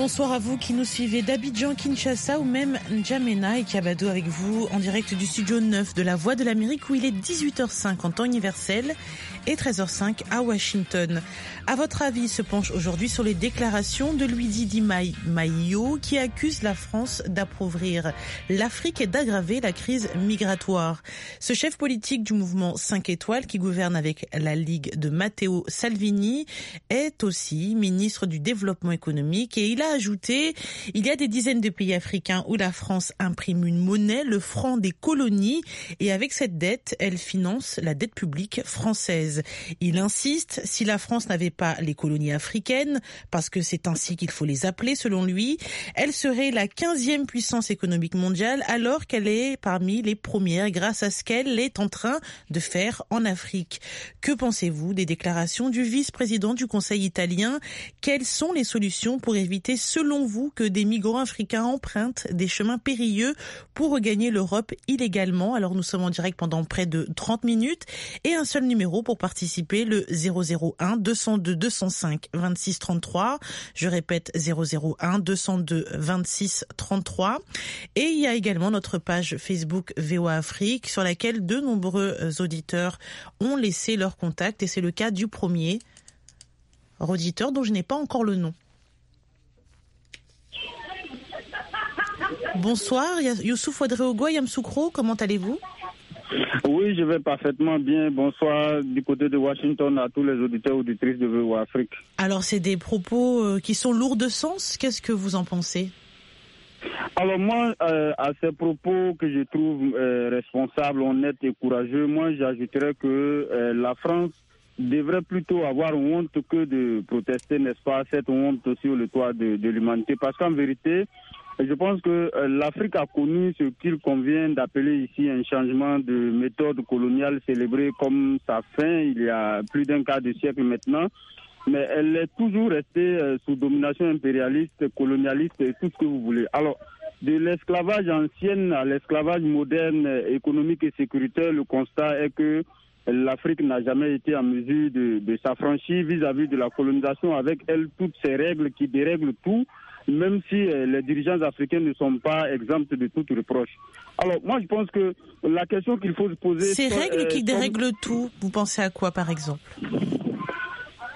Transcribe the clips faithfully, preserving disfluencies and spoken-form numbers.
Bonsoir à vous qui nous suivez d'Abidjan, Kinshasa ou même N'Djamena et Kabado avec vous en direct du studio neuf de la Voix de l'Amérique où il est dix-huit heures cinq en temps universel et treize heures cinq à Washington. À votre avis, se penche aujourd'hui sur les déclarations de Luigi Maio qui accuse la France d'appauvrir l'Afrique et d'aggraver la crise migratoire. Ce chef politique du mouvement cinq étoiles qui gouverne avec la Ligue de Matteo Salvini est aussi ministre du Développement économique et il a ajouté « Il y a des dizaines de pays africains où la France imprime une monnaie, le franc des colonies, et avec cette dette, elle finance la dette publique française. » Il insiste, si la France n'avait pas les colonies africaines, parce que c'est ainsi qu'il faut les appeler selon lui, elle serait la quinzième puissance économique mondiale alors qu'elle est parmi les premières grâce à ce qu'elle est en train de faire en Afrique. Que pensez-vous des déclarations du vice-président du Conseil italien ? Quelles sont les solutions pour éviter, selon vous, que des migrants africains empruntent des chemins périlleux pour regagner l'Europe illégalement ? Alors nous sommes en direct pendant près de trente minutes et un seul numéro pour participer, le zéro zéro un deux cent deux deux cent cinq vingt-six trente-trois. Je répète zéro zéro un deux cent deux vingt-six trente-trois. Et il y a également notre page Facebook V O A Afrique sur laquelle de nombreux auditeurs ont laissé leur contact et c'est le cas du premier auditeur dont je n'ai pas encore le nom. Bonsoir, Youssouf Ouedraogo, Yamsoukro, comment allez-vous ? Oui, je vais parfaitement bien. Bonsoir du côté de Washington à tous les auditeurs et auditrices de V O A Afrique. Alors, c'est des propos qui sont lourds de sens. Qu'est-ce que vous en pensez ? Alors moi, euh, à ces propos que je trouve euh, responsables, honnêtes et courageux, moi j'ajouterais que euh, la France devrait plutôt avoir honte que de protester, n'est-ce pas, cette honte sur le toit de, de l'humanité. Parce qu'en vérité, je pense que euh, l'Afrique a connu ce qu'il convient d'appeler ici un changement de méthode coloniale célébré comme sa fin il y a plus d'un quart de siècle maintenant. Mais elle est toujours restée euh, sous domination impérialiste, colonialiste et tout ce que vous voulez. Alors, de l'esclavage ancien à l'esclavage moderne, économique et sécuritaire, le constat est que l'Afrique n'a jamais été en mesure de, de s'affranchir vis-à-vis de la colonisation avec elle toutes ces règles qui dérèglent tout, même si euh, les dirigeants africains ne sont pas exempts de toute reproche. Alors, moi, je pense que la question qu'il faut se poser... Ces soit, règles euh, qui dérèglent comme... tout, vous pensez à quoi, par exemple ? Pardon ?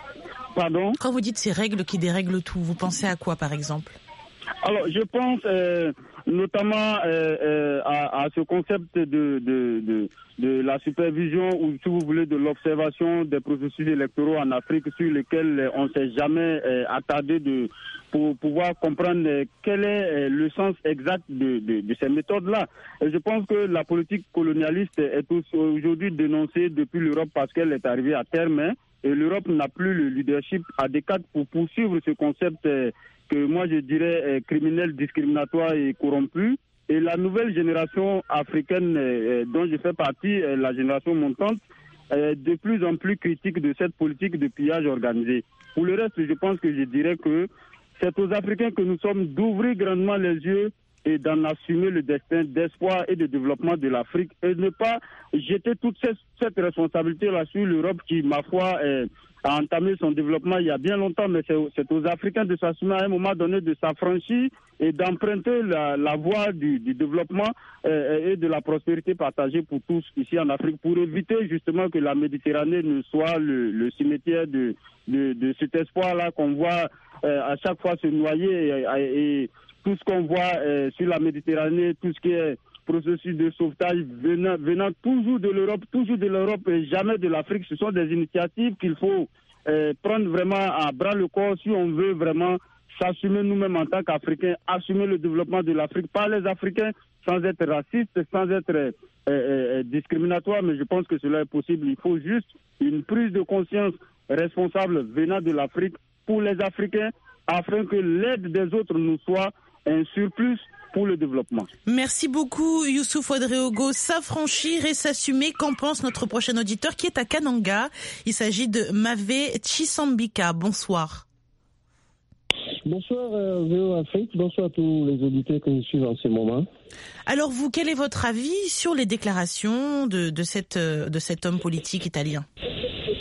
Quand vous dites ces règles qui dérèglent tout, vous pensez à quoi, par exemple ? Alors, je pense euh, notamment euh, euh, à, à ce concept de, de, de, de la supervision ou, si vous voulez, de l'observation des processus électoraux en Afrique sur lesquels on ne s'est jamais euh, attardé de, pour pouvoir comprendre euh, quel est euh, le sens exact de, de, de ces méthodes-là. Et je pense que la politique colonialiste est aujourd'hui dénoncée depuis l'Europe parce qu'elle est arrivée à terme, hein, et l'Europe n'a plus le leadership adéquat pour poursuivre ce concept euh, que moi je dirais euh, criminel, discriminatoire et corrompu. Et la nouvelle génération africaine euh, dont je fais partie, euh, la génération montante, est de plus en plus critique de cette politique de pillage organisé. Pour le reste, je pense que je dirais que c'est aux Africains que nous sommes d'ouvrir grandement les yeux et d'en assumer le destin d'espoir et de développement de l'Afrique et ne pas jeter toute cette, cette responsabilité-là sur l'Europe qui, ma foi, est, a entamé son développement il y a bien longtemps, mais c'est, c'est aux Africains de s'assumer à un moment donné de s'affranchir et d'emprunter la, la voie du, du développement euh, et de la prospérité partagée pour tous ici en Afrique, pour éviter justement que la Méditerranée ne soit le, le cimetière de, de, de cet espoir-là qu'on voit euh, à chaque fois se noyer et, et tout ce qu'on voit euh, sur la Méditerranée, tout ce qui est processus de sauvetage venant, venant toujours de l'Europe, toujours de l'Europe et jamais de l'Afrique. Ce sont des initiatives qu'il faut euh, prendre vraiment à bras le corps si on veut vraiment s'assumer nous-mêmes en tant qu'Africains, assumer le développement de l'Afrique par les Africains sans être racistes, sans être euh, euh, discriminatoire, mais je pense que cela est possible. Il faut juste une prise de conscience responsable venant de l'Afrique pour les Africains afin que l'aide des autres nous soit un surplus pour le développement. Merci beaucoup Youssouf Ouedraogo. S'affranchir et s'assumer, qu'en pense notre prochain auditeur qui est à Kananga. Il s'agit de Mavé Chisambika. Bonsoir. Bonsoir euh, V O A Afrique, bonsoir à tous les auditeurs que nous suivent en ce moment. Alors vous, quel est votre avis sur les déclarations de, de, cette, de cet homme politique italien ?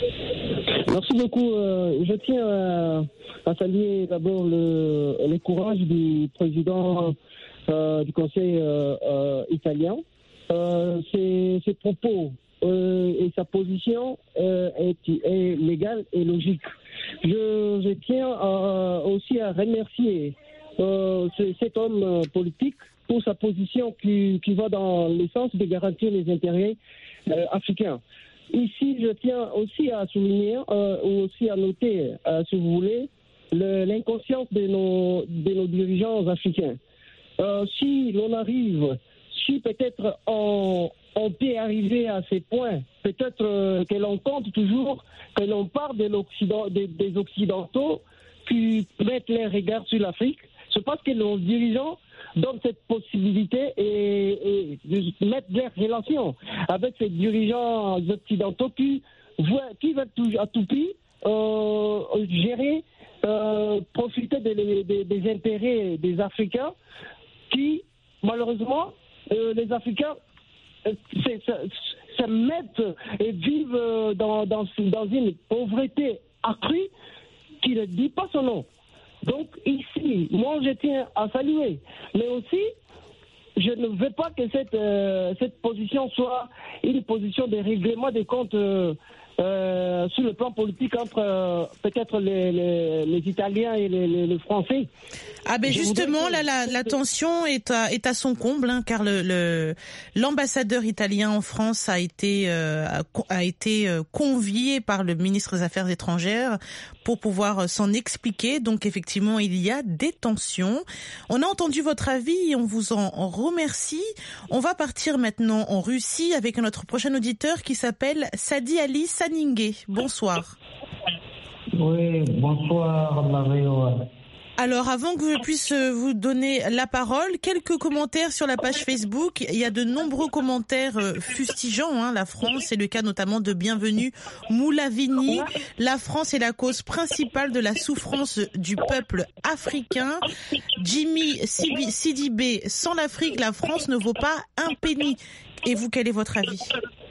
Merci beaucoup. Euh, je tiens à, à saluer d'abord le, le courage du président euh, du Conseil euh, euh, italien. Euh, ses, ses propos euh, et sa position euh, est, est légale et logique. Je, je tiens à, aussi à remercier euh, cet homme politique pour sa position qui, qui va dans le sens de garantir les intérêts euh, africains. Ici, je tiens aussi à souligner, euh, ou aussi à noter, euh, si vous voulez, le, l'inconscience de nos, de nos dirigeants africains. Euh, si l'on arrive, si peut-être on, on peut arriver à ces points, peut-être euh, que l'on compte toujours, que l'on parle de l'Occident, des, des Occidentaux qui mettent les regards sur l'Afrique, c'est parce que nos dirigeants donnent cette possibilité et, et de mettre des relations avec ces dirigeants occidentaux qui, voient, qui veulent tout, à tout prix euh, gérer, euh, profiter des, des, des intérêts des Africains qui, malheureusement, euh, les Africains euh, c'est, se, se mettent et vivent dans, dans, dans une pauvreté accrue qui ne dit pas son nom. Donc ici, moi je tiens à saluer, mais aussi je ne veux pas que cette, euh, cette position soit une position de règlement des comptes euh, euh, sur le plan politique entre euh, peut-être les, les, les Italiens et les, les, les Français. Ah ben Je justement, que... là, la, la tension est à, est à son comble, hein, car le, le l'ambassadeur italien en France a été euh, a, a été euh, convié par le ministre des Affaires étrangères pour pouvoir euh, s'en expliquer. Donc effectivement, il y a des tensions. On a entendu votre avis et on vous en, en remercie. On va partir maintenant en Russie avec notre prochain auditeur qui s'appelle Sadi Ali Saningé. Bonsoir. Oui, bonsoir, Mario. Alors, avant que je puisse vous donner la parole, quelques commentaires sur la page Facebook. Il y a de nombreux commentaires fustigeants, hein, la France. C'est le cas notamment de Bienvenue Moulavini. La France est la cause principale de la souffrance du peuple africain. Jimmy Sidibé, sans l'Afrique, la France ne vaut pas un penny. Et vous, quel est votre avis ?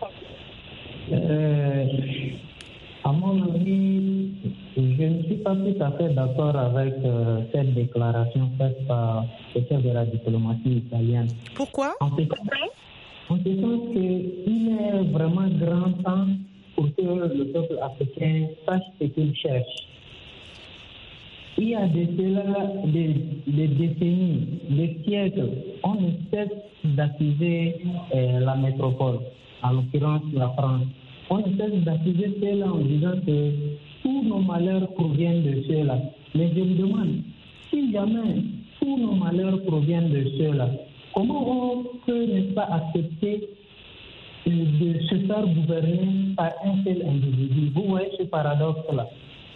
euh, À mon avis, je ne suis pas tout à fait d'accord avec euh, cette déclaration faite par le chef de la diplomatie italienne. Pourquoi ? En ce sens qu'il est vraiment grand temps pour que le peuple africain sache ce qu'il cherche. Il y a de cela des, des décennies, des siècles, on ne cesse d'accuser euh, la métropole, en l'occurrence la France. On ne cesse d'accuser cela en disant que tous nos malheurs proviennent de ceux-là. Mais je me demande, si jamais tous nos malheurs proviennent de ceux-là, comment on peut ne pas accepter de se faire gouverner par un seul individu? Vous voyez ce paradoxe-là.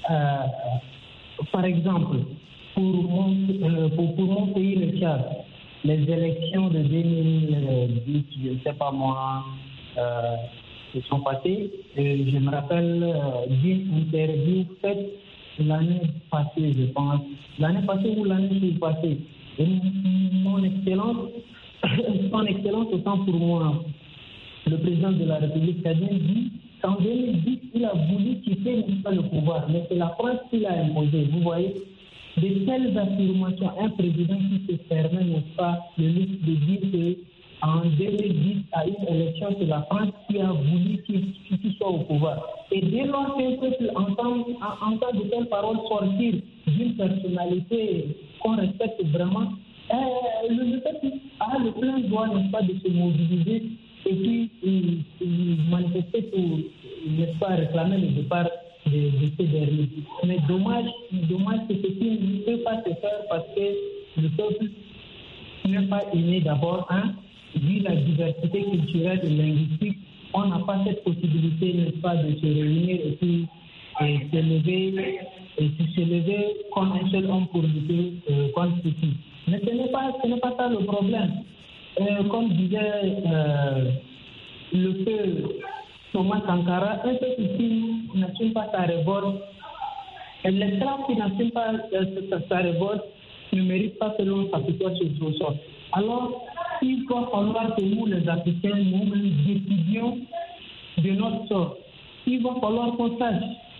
Euh, par exemple, pour mon, euh, pour, pour mon pays, le Tchad, les élections de deux mille dix, je ne sais pas moi, euh, se sont passées. Et je me rappelle euh, d'une interview faite l'année passée, je pense. L'année passée ou l'année passée. Et mon excellence, son excellence, autant pour moi, le président de la République tchadienne dit qu'en deux mille dix, il a voulu quitter le pouvoir, mais c'est la France qui l'a imposé. Vous voyez, de telles affirmations, un président qui se permet, n'est-ce pas, le luxe de dire que en deux mille dix, à une élection, c'est la France qui a voulu qu'il, qu'il soit au pouvoir. Et dès lors qu'un peuple entend, entend de telles paroles sortir d'une personnalité qu'on respecte vraiment, euh, le peuple a le plein droit, n'est-ce pas, de se mobiliser et puis il, il manifester pour, n'est-ce pas, réclamer le départ de, de ces derniers. Mais dommage, dommage que ce qui ne peut pas se faire parce que le peuple n'est pas inné d'abord, hein. Vu la diversité culturelle et linguistique, on n'a pas cette possibilité, n'est-ce pas, de se réunir et puis et se lever et se lever comme un seul homme pour lutter euh, contre ceci. Mais ce n'est pas, ce n'est pas ça le problème. Euh, comme disait euh, le feu Thomas Sankara, un peuple qui n'assume pas sa révolte, et l'esclave qui n'assume pas euh, sa, sa révolte ne mérite pas selon sa situation sur son sort. Alors, il va falloir que nous, les Africains, nous-mêmes décidions de notre sort. Il va falloir qu'on sache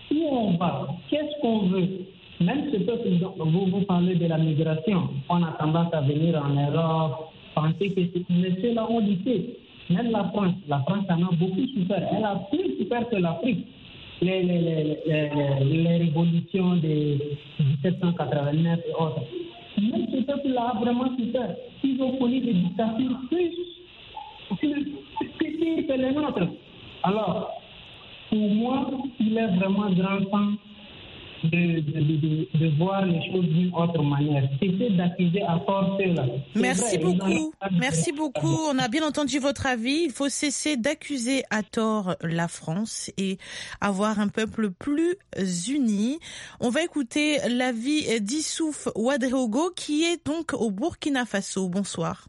où on va, qu'est-ce qu'on veut. Même ce peuple dont vous, vous parlez de la migration, on a tendance à venir en Europe, penser que c'est mais ceux-là ont lutté. Même la France, la France en a beaucoup souffert. Elle a plus souffert que l'Afrique. Les, les, les, les, les révolutions de dix-sept cent quatre-vingt-neuf et autres. Même ce peuple-là a vraiment souffert. Ils ont connu des dictatures plus, plus, plus pires que les nôtres. Alors, pour moi, il est vraiment grand temps de, de, de, de voir les choses d'une autre manière. Cesser d'accuser à tort ceux-là. Merci vrai, beaucoup. Merci beaucoup. On a bien entendu votre avis. Il faut cesser d'accuser à tort la France et avoir un peuple plus uni. On va écouter l'avis d'Issouf Ouadéogo qui est donc au Burkina Faso. Bonsoir.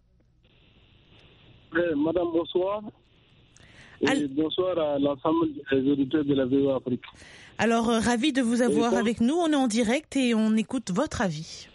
Euh, Madame, bonsoir. Et Al- bonsoir à l'ensemble des auditeurs de la V O Afrique. Alors, euh, ravi de vous avoir et avec nous. On est en direct et on écoute votre avis.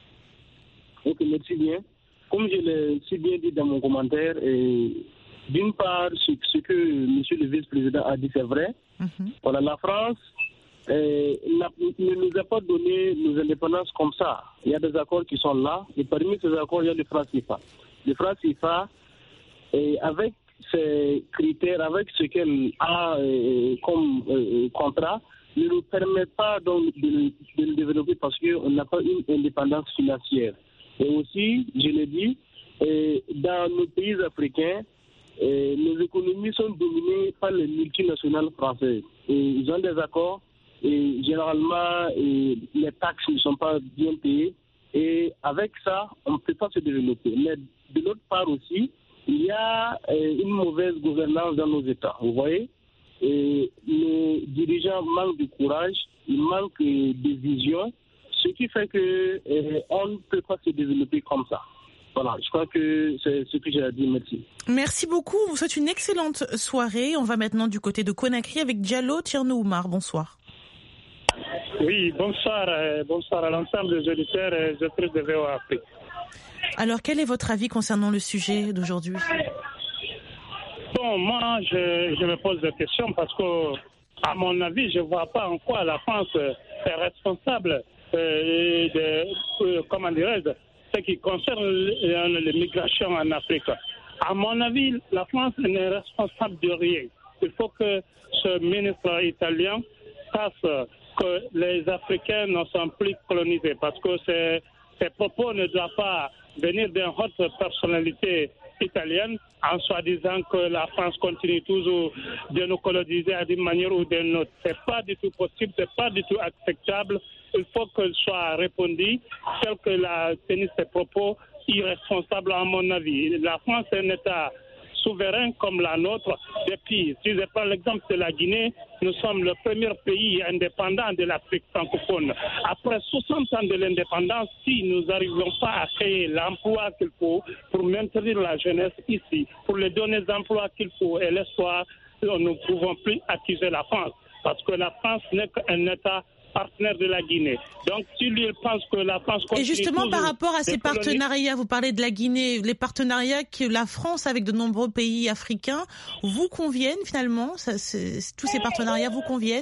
Ok, merci bien. Comme je l'ai si bien dit dans mon commentaire, et d'une part, ce, ce que M. le vice-président a dit, c'est vrai. Mm-hmm. Voilà, la France euh, ne nous a pas donné nos indépendances comme ça. Il y a des accords qui sont là. Et parmi ces accords, il y a le franc C F A. Le franc C F A, et avec ces critères, avec ce qu'elle a euh, comme euh, contrat, ne nous permet pas donc de, de le développer parce qu'on n'a pas une indépendance financière. Et aussi, je l'ai dit, euh, dans nos pays africains, euh, nos économies sont dominées par les multinationales françaises. Et ils ont des accords et généralement, et les taxes ne sont pas bien payées. Et avec ça, on ne peut pas se développer. Mais de l'autre part aussi, il y a euh, une mauvaise gouvernance dans nos États, vous voyez. Et nos dirigeants manquent de courage, ils manquent de vision, ce qui fait qu'on euh, ne peut pas se développer comme ça. Voilà, je crois que c'est ce que j'ai à dire. Merci. Merci beaucoup, vous souhaite une excellente soirée. On va maintenant du côté de Conakry avec Diallo Tierno Oumar. Bonsoir. Oui, bonsoir, euh, bonsoir à l'ensemble des auditeurs et des autrices de V O Afrique. Alors, quel est votre avis concernant le sujet d'aujourd'hui ? Bon, moi, je, je me pose des questions parce que, à mon avis, je ne vois pas en quoi la France est responsable euh, de, euh, comment dirais-je, ce qui concerne les migrations en Afrique. À mon avis, la France n'est responsable de rien. Il faut que ce ministre italien sache que les Africains ne sont plus colonisés parce que ces, ces propos ne doivent pas venir d'une haute personnalité italienne en soi-disant que la France continue toujours de nous coloniser d'une manière ou d'une autre. Ce n'est pas du tout possible, ce n'est pas du tout acceptable. Il faut qu'elle soit répondue, tel que la tenu ses propos irresponsables à mon avis. La France est un État souverain comme la nôtre. Depuis, si je prends l'exemple de la Guinée, nous sommes le premier pays indépendant de l'Afrique francophone. Après soixante ans de l'indépendance, si nous n'arrivons pas à créer l'emploi qu'il faut pour maintenir la jeunesse ici, pour les donner l'emploi qu'il faut et l'espoir, nous ne pouvons plus accuser la France. Parce que la France n'est qu'un État partenaire de la Guinée. Donc, si lui il pense que la France continue. Et justement, par rapport à ces colonies... partenariats, vous parlez de la Guinée, les partenariats que la France avec de nombreux pays africains vous conviennent finalement ça, c'est, tous ces partenariats vous conviennent?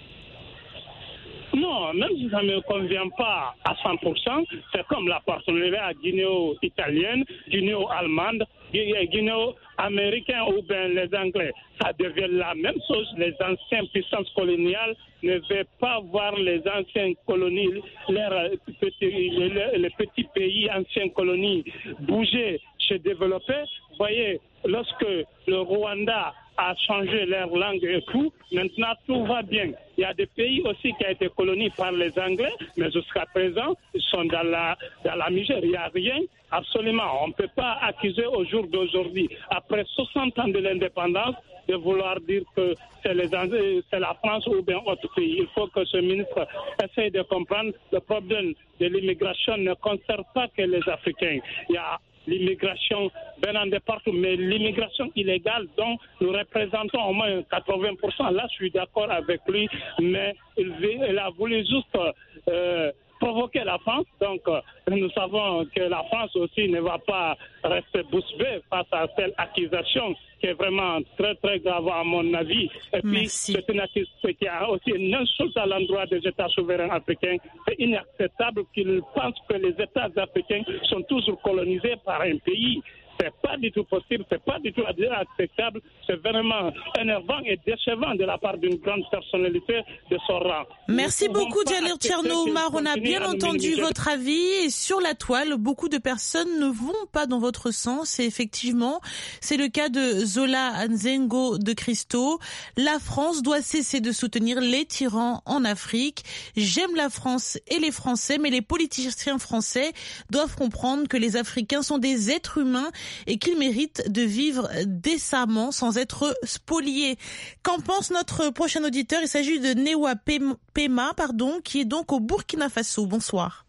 Non, même si ça ne me convient pas à cent pour cent, c'est comme la partenariat guinéo-italienne, guinéo-allemande, guinéo-américaine ou bien les Anglais. Ça devient la même chose. Les anciennes puissances coloniales ne veulent pas voir les anciennes colonies, les petits, les, les petits pays, anciennes colonies bouger, se développer. Vous voyez, lorsque le Rwanda a changé leur langue et tout, maintenant tout va bien. Il y a des pays aussi qui ont été colonisés par les Anglais, mais jusqu'à présent, ils sont dans la, dans la misère. Il n'y a rien, absolument. On ne peut pas accuser au jour d'aujourd'hui, après soixante ans de l'indépendance, de vouloir dire que c'est, les, c'est la France ou bien autre pays. Il faut que ce ministre essaye de comprendre le problème de l'immigration ne concerne pas que les Africains. Il y a l'immigration venant de partout, mais l'immigration illégale dont nous représentons au moins quatre-vingts pour cent. Là, je suis d'accord avec lui, mais il, il a voulu juste euh, provoquer la France. Donc, euh, nous savons que la France aussi ne va pas rester bouche bée face à cette accusation qui est vraiment très, très grave à mon avis. Et puis, Merci. c'est une accusation qui a aussi une insulte à l'endroit des États souverains africains. C'est inacceptable qu'ils pensent que les États africains sont toujours colonisés par un pays. C'est pas du tout possible, c'est pas du tout acceptable, c'est vraiment énervant et décevant de la part d'une grande personnalité de son rang. Merci beaucoup, Djalil Tcherno Oumar. On a bien entendu votre avis et sur la toile, beaucoup de personnes ne vont pas dans votre sens et effectivement, c'est le cas de Zola Nzengo de Christo. La France doit cesser de soutenir les tyrans en Afrique. J'aime la France et les Français, mais les politiciens français doivent comprendre que les Africains sont des êtres humains et qu'ils méritent de vivre décemment sans être spoliés. Qu'en pense notre prochain auditeur? Il s'agit de Newa Pema, pardon, qui est donc au Burkina Faso. Bonsoir.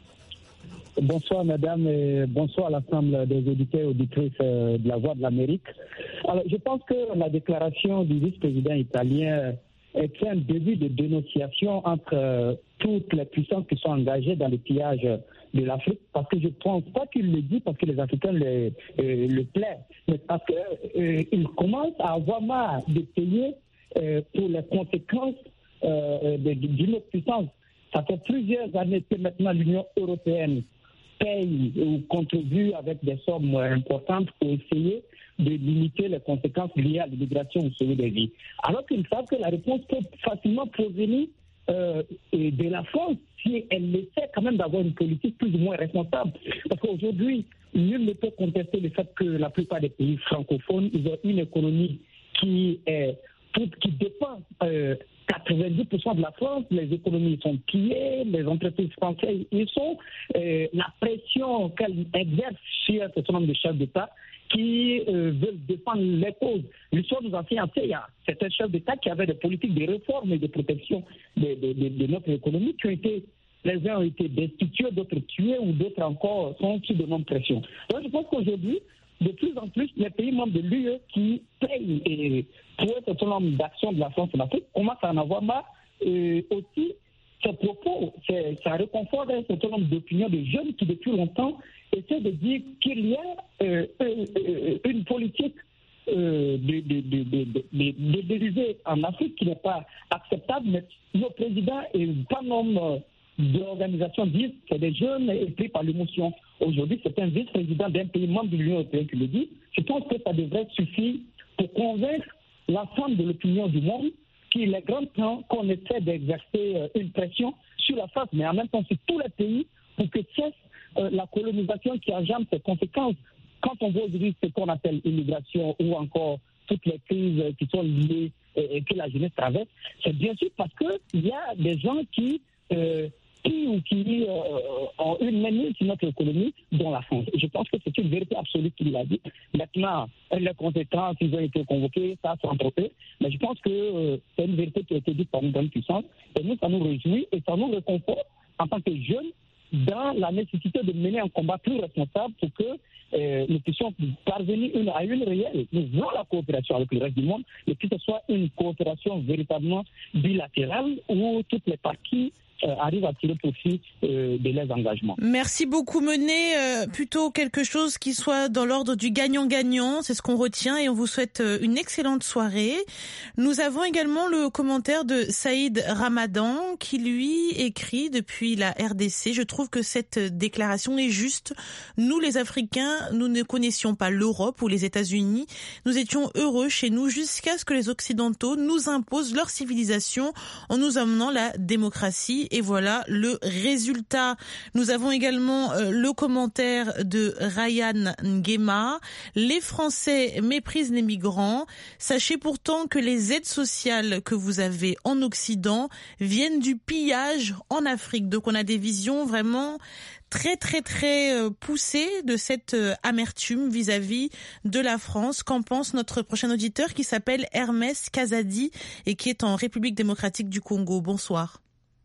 Bonsoir madame et bonsoir à l'ensemble des auditeurs et auditrices de la Voix de l'Amérique. Alors je pense que la déclaration du vice-président italien est un début de dénonciation entre euh, toutes les puissances qui sont engagées dans le pillage de l'Afrique, parce que je ne pense pas qu'il le dit parce que les Africains le, euh, le plaisent, mais parce qu'ils euh, commencent à avoir marre de payer euh, pour les conséquences euh, d'une autre puissance. Ça fait plusieurs années que maintenant l'Union européenne paye ou contribue avec des sommes importantes pour essayer de limiter les conséquences liées à l'immigration au sauver des vies. Alors qu'ils savent que la réponse peut facilement provenir euh, de la France si elle essaie quand même d'avoir une politique plus ou moins responsable. Parce qu'aujourd'hui, nul ne peut contester le fait que la plupart des pays francophones, ils ont une économie qui est toute, qui dépend euh, quatre-vingt-dix pour cent de la France, les économies sont pillées, les entreprises françaises y sont, euh, la pression qu'elles exercent sur un certain nombre de chefs d'État qui euh, veulent défendre les causes. L'histoire nous enseigne assez, il y a certains chefs d'État qui avaient des politiques de réforme et de protection de, de, de, de notre économie qui ont été, les uns ont été destitués, d'autres tués ou d'autres encore sont sous de nombreuses pressions. Donc je pense qu'aujourd'hui, de plus en plus, les pays membres de l'U E qui payent et pour un certain nombre d'actions de la France en Afrique commencent à en avoir marre. Et aussi, ce propos, ça réconforte un certain nombre d'opinions de jeunes qui, depuis longtemps, essaient de dire qu'il y a euh, euh, une politique euh, de, de, de, de, de, de dériver en Afrique qui n'est pas acceptable, mais nos présidents et pas nombre d'organisations disent que des jeunes est pris par l'émotion. Aujourd'hui, c'est un vice-président d'un pays membre de l'Union européenne qui le dit. Je pense que ça devrait suffire pour convaincre l'ensemble de l'opinion du monde qu'il est grand temps qu'on essaie d'exercer une pression sur la France, mais en même temps sur tous les pays pour que cesse euh, la colonisation qui engendre ses conséquences. Quand on voit aujourd'hui ce qu'on appelle immigration ou encore toutes les crises qui sont liées et, et que la jeunesse traverse, c'est bien sûr parce qu'il y a des gens qui... Euh, qui ou qui euh, ont une mainmise sur notre économie, dont la France. Je pense que c'est une vérité absolue qu'il a dit. Maintenant, les conséquences, ils ont été convoqués, ça, c'est entre eux. Mais je pense que euh, c'est une vérité qui a été dite par une grande puissance. Et nous, ça nous réjouit et ça nous réconforte en tant que jeunes dans la nécessité de mener un combat plus responsable pour que euh, nous puissions parvenir une, à une réelle. Nous voulons la coopération avec le reste du monde, et que ce soit une coopération véritablement bilatérale où toutes les parties Euh, arrive à tirer profit euh, de leurs engagements. Merci beaucoup. Mener euh, plutôt quelque chose qui soit dans l'ordre du gagnant-gagnant, c'est ce qu'on retient et on vous souhaite euh, une excellente soirée. Nous avons également le commentaire de Saïd Ramadan qui lui écrit depuis la R D C: je trouve que cette déclaration est juste. Nous les Africains, nous ne connaissions pas l'Europe ou les États-Unis. Nous étions heureux chez nous jusqu'à ce que les Occidentaux nous imposent leur civilisation en nous amenant la démocratie. Et voilà le résultat. Nous avons également euh, le commentaire de Ryan Nguema. Les Français méprisent les migrants. Sachez pourtant que les aides sociales que vous avez en Occident viennent du pillage en Afrique. Donc on a des visions vraiment très très très poussées de cette amertume vis-à-vis de la France. Qu'en pense notre prochain auditeur qui s'appelle Hermès Kazadi et qui est en République démocratique du Congo? Bonsoir.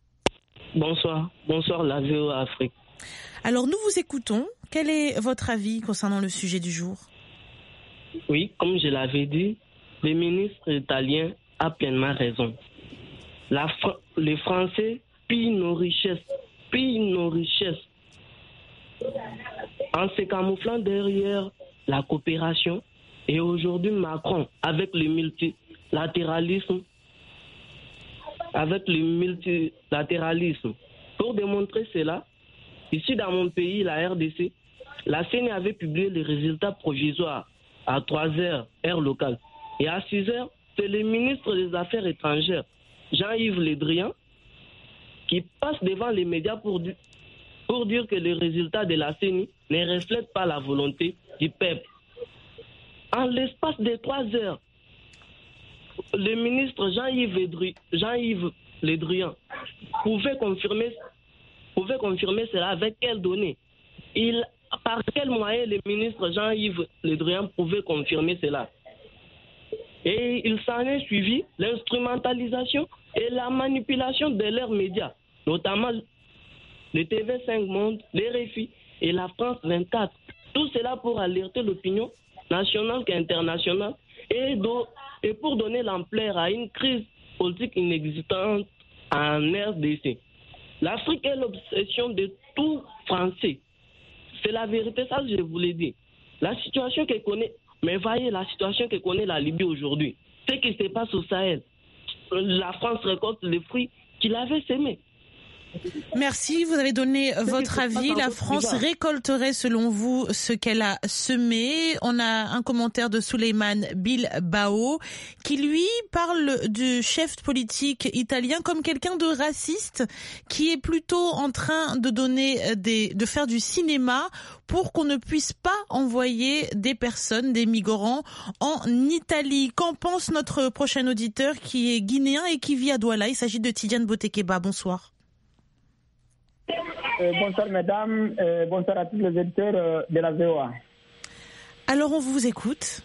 Bonsoir, bonsoir la V O A Afrique. Alors nous vous écoutons. Quel est votre avis concernant le sujet du jour? Oui, comme je l'avais dit, le ministre italien a pleinement raison. La Fr- les Français pillent nos richesses, pillent nos richesses en se camouflant derrière la coopération. Et aujourd'hui, Macron, avec le multilatéralisme, avec le multilatéralisme, pour démontrer cela, ici dans mon pays, la R D C, la C E N I avait publié les résultats provisoires à trois heures, heure locale. Et à six heures, c'est le ministre des Affaires étrangères, Jean-Yves Le Drian, qui passe devant les médias pour, du, pour dire que les résultats de la C E N I ne reflètent pas la volonté du peuple. En l'espace de trois heures, le ministre Jean-Yves, Dri, Jean-Yves Le Drian pouvait confirmer, pouvait confirmer cela avec quelles données? Il, par quel moyen le ministre Jean-Yves Le Drian pouvait confirmer cela? Et il s'en est suivi l'instrumentalisation et la manipulation de leurs médias, notamment le T V cinq Monde, les R F I et la France vingt-quatre. Tout cela pour alerter l'opinion nationale qu'internationale et, do, et pour donner l'ampleur à une crise politique inexistante en R D C. L'Afrique est l'obsession de tout Français. C'est la vérité, ça je vous l'ai dit. La situation que connaît, mais voyez la situation que connaît la Libye aujourd'hui. Ce qui se passe au Sahel. La France récolte les fruits qu'il avait sémés. Merci, vous avez donné votre avis. La France récolterait selon vous ce qu'elle a semé. On a un commentaire de Souleymane Bilbao qui lui parle du chef politique italien comme quelqu'un de raciste qui est plutôt en train de donner des, de faire du cinéma pour qu'on ne puisse pas envoyer des personnes, des migrants en Italie. Qu'en pense notre prochain auditeur qui est guinéen et qui vit à Douala? Il s'agit de Tidiane Botekeba. Bonsoir. Euh, bonsoir mesdames, euh, bonsoir à tous les éditeurs euh, de la V O A. Alors on vous écoute.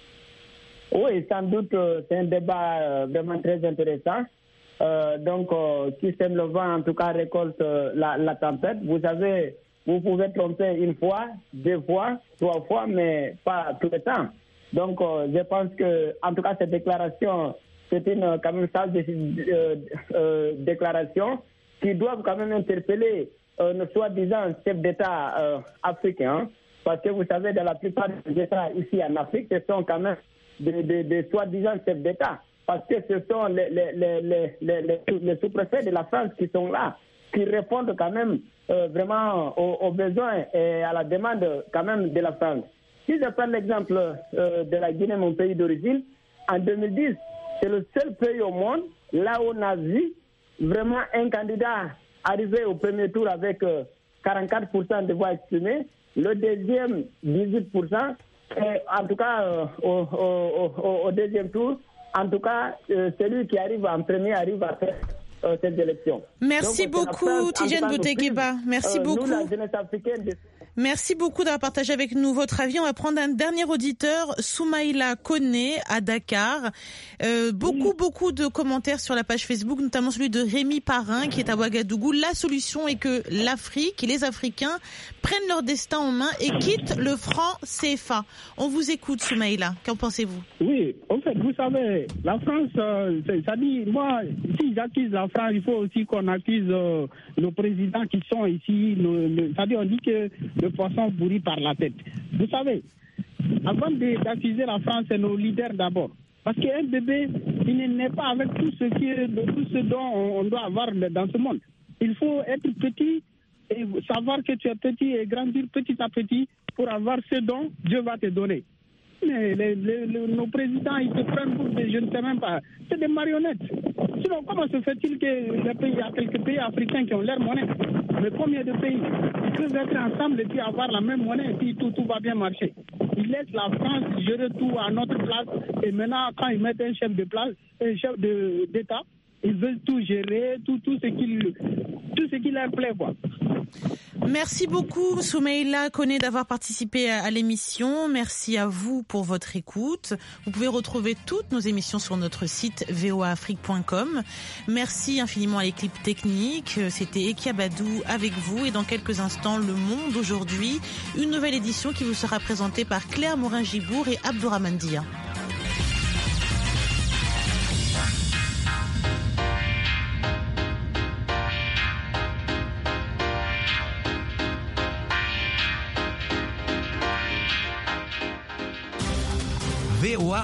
Oui, sans doute euh, c'est un débat euh, vraiment très intéressant. Euh, donc euh, qui sème le vent en tout cas récolte euh, la, la tempête. Vous savez, vous pouvez tromper une fois, deux fois, trois fois, mais pas tout le temps. Donc euh, je pense que en tout cas cette déclaration, c'est une quand même sage euh, euh, déclaration qui doivent quand même interpeller euh, nos soi-disant chefs d'État euh, africains, parce que vous savez, dans la plupart des États ici en Afrique, ce sont quand même des, des, des soi-disant chefs d'État, parce que ce sont les, les, les, les, les, les, les sous-préfets de la France qui sont là, qui répondent quand même euh, vraiment aux, aux besoins et à la demande quand même de la France. Si je prends l'exemple euh, de la Guinée, mon pays d'origine, en deux mille dix, c'est le seul pays au monde, là où on a vu vraiment un candidat arrivé au premier tour avec euh, quarante-quatre pour cent de voix exprimées, le deuxième dix-huit pour cent, et en tout cas euh, au, au, au, au deuxième tour, en tout cas euh, celui qui arrive en premier arrive à faire euh, cette élection. Merci Donc, beaucoup Tidiane Botekeba, merci euh, beaucoup. Nous, la jeunesse africaine, de... Merci beaucoup d'avoir partagé avec nous votre avis. On va prendre un dernier auditeur, Soumaïla Koné à Dakar. Euh, beaucoup, oui. beaucoup de commentaires sur la page Facebook, notamment celui de Rémi Parrain qui est à Ouagadougou. La solution est que l'Afrique et les Africains prennent leur destin en main et quittent le franc C F A. On vous écoute, Soumaïla. Qu'en pensez-vous? Oui, en fait, vous savez, la France, euh, ça dit, moi, si j'accuse la France, il faut aussi qu'on accuse euh, nos présidents qui sont ici. Nos, nos, c'est-à-dire, on dit que le poisson pourrit par la tête. Vous savez, avant d'accuser la France, c'est nos leaders d'abord. Parce qu'un bébé, il ne naît pas avec tout ce, qui est, tout ce dont on doit avoir dans ce monde. Il faut être petit et savoir que tu es petit et grandir petit à petit pour avoir ce dont Dieu va te donner. Mais les, les, les, nos présidents, ils se prennent pour des, je ne sais même pas, c'est des marionnettes. Sinon, comment se fait-il qu'il y a quelques pays africains qui ont leur monnaie? Mais combien de pays ils peuvent être ensemble et puis avoir la même monnaie et puis tout, tout va bien marcher? Ils laissent la France gérer tout à notre place et maintenant, quand ils mettent un chef de place, un chef de, d'État, ils veulent tout gérer, tout, tout ce qui, tout ce qui leur plaît, quoi. Merci beaucoup Soumaïla Koné d'avoir participé à l'émission. Merci à vous pour votre écoute. Vous pouvez retrouver toutes nos émissions sur notre site v o a afrique point com. Merci infiniment à l'équipe technique. C'était Ekia Badou avec vous et dans quelques instants Le Monde aujourd'hui, une nouvelle édition qui vous sera présentée par Claire Morin-Gibour et Abdourahmane Dia. VOA